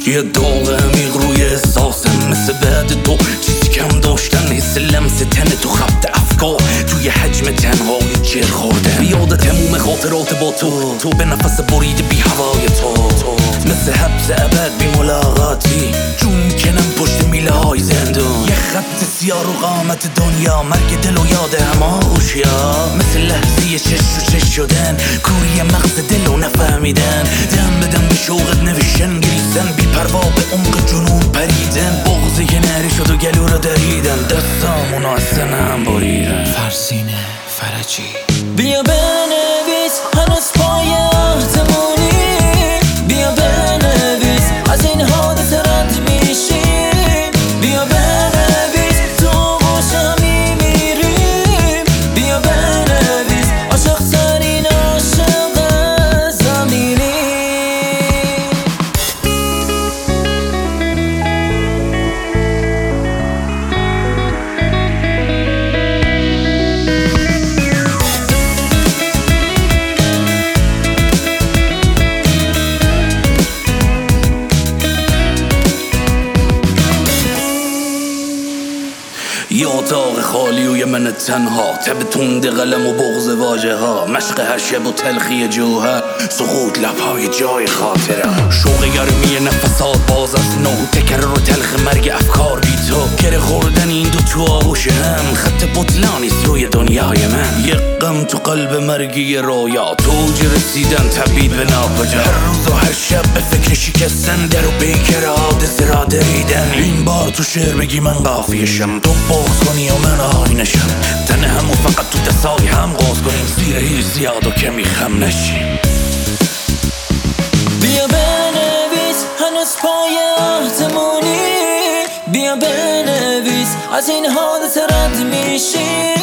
یه داغ عمیق روی احساسم، مثل بعد تو چیزی کم داشتن، حس لمس تن تو، خبت افکار توی حجم تنهایی جر خوردن. بیاد تموم خاطرات با تو به نفس برید بی هوای تو، مثل حبس ابد بی ملاقاتی، جون میکنم پشت میله های زندون. یه خط سیاه رو قامت دنیا، مرگ دل و یاد همه اوشیا، مثل لحظه چش و چش شدن، کوری مغز دل و نفهمیدن. دم بدم به شوقت نوشتن، گریستن بی پروا به عمق جنون پریدن. بغضی که نهری شد و گلو رو دریدن، دستامونو از سنم بریدن. فرزین فرجی بیا بنویس هنوز پای آهتمونی، بیا بنویس از این حادثه رد میشی، بیا بنویس تو گوشم میمیریم، بیا بنویس عاشق ترین عاشق زمینی. یه اتاق خالی و یه من تنها، تب تند قلم و بغض واژه ها، مشق هر شب و تلخی جوهر، سقوط لبهای جای خاطره، شوق گرمی نفسات باز از نو، تکرر و تلخ مرگ افکار بی تو، گره خوردن این دو تو آغوش هم، خط بطلانیست روی دنیای من. یه غم تو قلب مرگی رویا، تو اوج رسیدن تبدیل به ناکجا، هر روز و هر شب به فکر شکستن، در و پیکر حادثه را دریدن. این بار تو شعر بگی من قافیشم، تو بغض کنی و من آینشم، تنه هم و فقط تو دستای هم قاز کنیم، زیر هیچ زیاد و کمی خم نشیم. بیا بنویس هنوز پای آهتمونی، بیا بنویس از این حادثه رد میشی،